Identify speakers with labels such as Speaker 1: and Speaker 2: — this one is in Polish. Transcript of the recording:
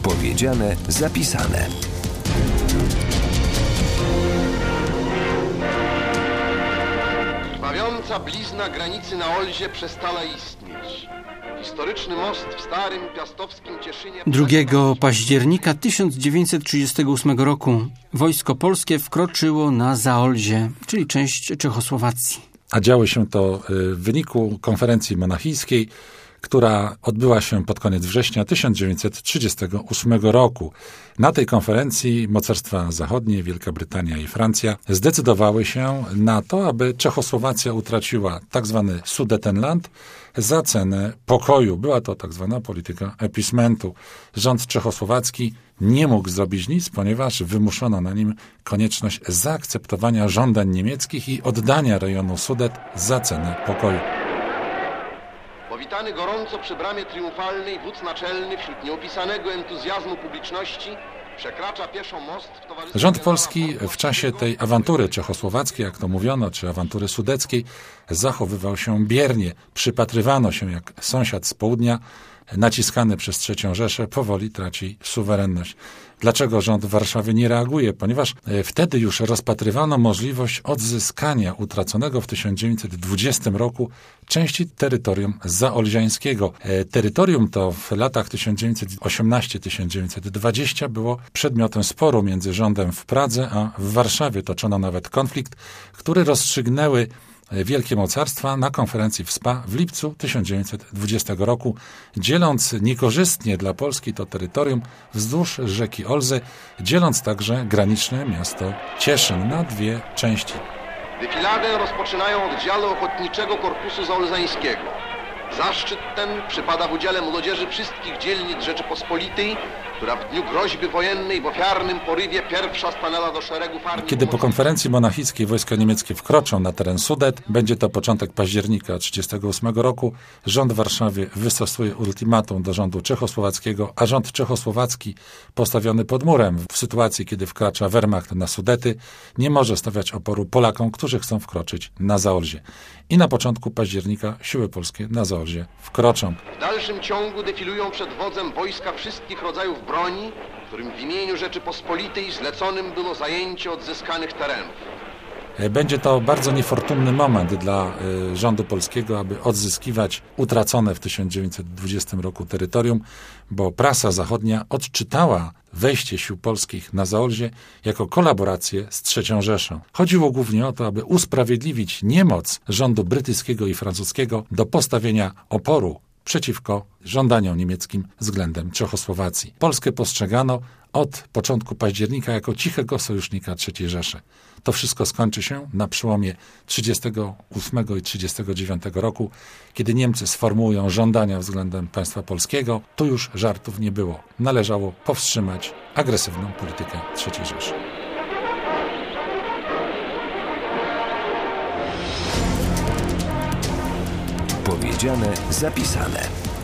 Speaker 1: Powiedziane, zapisane.
Speaker 2: Krwawiąca blizna granicy na Olzie przestała istnieć. Historyczny most w starym piastowskim Cieszynie...
Speaker 3: 2 października 1938 roku wojsko polskie wkroczyło na Zaolzie, czyli część Czechosłowacji.
Speaker 4: A działo się to w wyniku konferencji monachijskiej, która odbyła się pod koniec września 1938 roku. Na tej konferencji mocarstwa zachodnie, Wielka Brytania i Francja, zdecydowały się na to, aby Czechosłowacja utraciła tzw. Sudetenland za cenę pokoju. Była to tzw. polityka appeasementu. Rząd czechosłowacki nie mógł zrobić nic, ponieważ wymuszono na nim konieczność zaakceptowania żądań niemieckich i oddania rejonu Sudet za cenę pokoju.
Speaker 2: Powitany gorąco przy bramie triumfalnej wódz naczelny wśród nieopisanego entuzjazmu publiczności przekracza pieszo most w towarzystwie...
Speaker 4: Rząd polski w czasie tej awantury czechosłowackiej, jak to mówiono, czy awantury sudeckiej, zachowywał się biernie. Przypatrywano się, jak sąsiad z południa, naciskany przez III Rzeszę, powoli traci suwerenność. Dlaczego rząd w Warszawie nie reaguje? Ponieważ wtedy już rozpatrywano możliwość odzyskania utraconego w 1920 roku części terytorium zaolziańskiego. Terytorium to w latach 1918-1920 było przedmiotem sporu między rządem w Pradze a w Warszawie. Toczono nawet konflikt, który rozstrzygnęły wielkie mocarstwa na konferencji w Spa w lipcu 1920 roku, dzieląc niekorzystnie dla Polski to terytorium wzdłuż rzeki Olzy, dzieląc także graniczne miasto Cieszyn na dwie części.
Speaker 2: Defiladę rozpoczynają oddziały Ochotniczego Korpusu Zaolzańskiego. Zaszczyt ten przypada w udziale młodzieży wszystkich dzielnic Rzeczypospolitej, która w dniu groźby wojennej w ofiarnym porywie pierwsza stanęła do szeregów armii...
Speaker 4: Kiedy po konferencji monachijskiej wojska niemieckie wkroczą na teren Sudet, będzie to początek października 1938 roku, rząd w Warszawie wystosuje ultimatum do rządu czechosłowackiego, a rząd czechosłowacki postawiony pod murem w sytuacji, kiedy wkracza Wehrmacht na Sudety, nie może stawiać oporu Polakom, którzy chcą wkroczyć na Zaolzie. I na początku października siły polskie na Zaolzie wkroczą.
Speaker 2: W dalszym ciągu defilują przed wodzem wojska wszystkich rodzajów broni, którym w imieniu Rzeczypospolitej zleconym było zajęcie odzyskanych terenów.
Speaker 4: Będzie to bardzo niefortunny moment dla rządu polskiego, aby odzyskiwać utracone w 1920 roku terytorium, bo prasa zachodnia odczytała wejście sił polskich na Zaolzie jako kolaborację z III Rzeszą. Chodziło głównie o to, aby usprawiedliwić niemoc rządu brytyjskiego i francuskiego do postawienia oporu przeciwko żądaniom niemieckim względem Czechosłowacji. Polskę postrzegano od początku października jako cichego sojusznika III Rzeszy. To wszystko skończy się na przełomie 1938 i 1939 roku, kiedy Niemcy sformułują żądania względem państwa polskiego. Tu już żartów nie było. Należało powstrzymać agresywną politykę III Rzeszy.
Speaker 1: Powiedziane, zapisane.